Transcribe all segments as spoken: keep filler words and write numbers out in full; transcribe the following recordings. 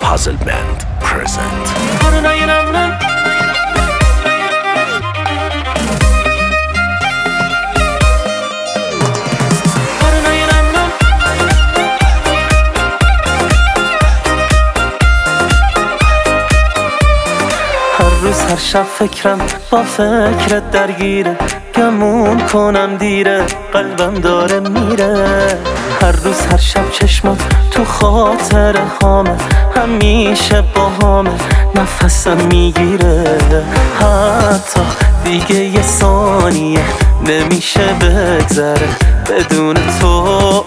Puzzle Band present. هر روز هر شب فکرم با فکرت درگیره، گمون کنم دیره، قلبم داره میره. هر روز هر شب چشمات تو خاطر هامه، همیشه با هامه نفسم میگیره. حتی دیگه یه ثانیه نمیشه بگذره بدون تو.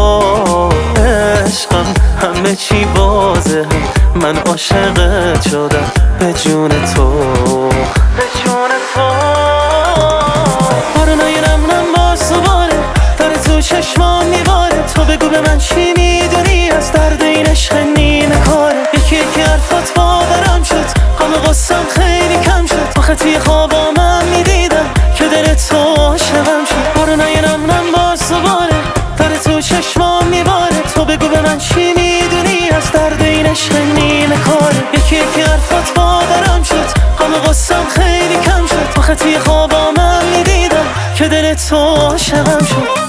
عشقم همه چی واضحه، من عاشقت شدم به جون تو، به جون تو. بارونای نمونم باز دوباره داره تو چشمان میباره. تو بگو به من چی میدونی از درد این عشق نیمه کاره. یکی یکی حرفات باورم شد، غم غصم خیلی کم شد. آخه توی خوابام من میدیدم که دل تو عاشقم شد. بارونای نمونم باز دوباره داره تو چشمان میباره. تو بگو به من چی میدونی از درد این عشق نیمه کاره. یکی یکی حرفات باورم شد، غم غصم خیلی کم شد. آخه توی خوابام من میدیدم که دل تو عاشقم شد.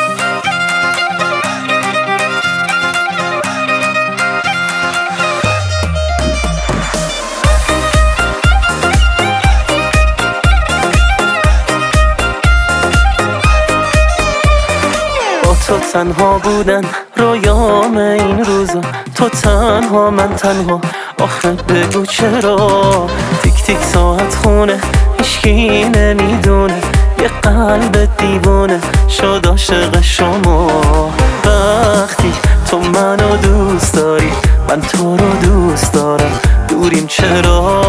تو تنها بودن رویام این روزا، تو تنها من تنها. آخه بگو چرا تیک تیک ساعت خونه هیچکی نمیدونه. یه قلب دیوونه شد عاشق شما. وقتی تو منو دوست داری من تو رو دوست دارم، دوریم چرا؟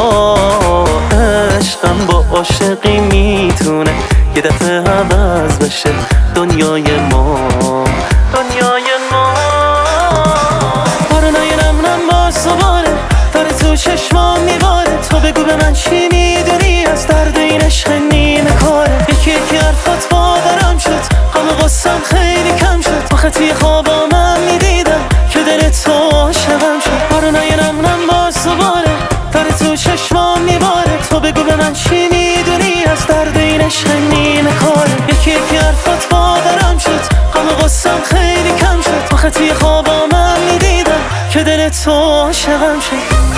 عشقم با عاشقی میتونه یه دفعه عوض بشه دنیای ما، دنیای ما. بارونای نمونم باز دوباره داره تو چشمام میباره. تو بگو به من چی میدونی از درد این عشق نیمه کاره. یکی یکی حرفات باورم شد، غم غصم خیلی کم شد. آخه توی خوابام من میدیدم که دل تو عاشقم شد. بارونای نمونم باز دوباره داره تو چشمام میباره. تو بگو به من چی میدونی از درد این عشق نیمه کاره. یکی یکی حرفات باورم شد، غم غصم خیلی کم شد. آخه توی خوابام من میدیدم که دل تو عاشقم شد.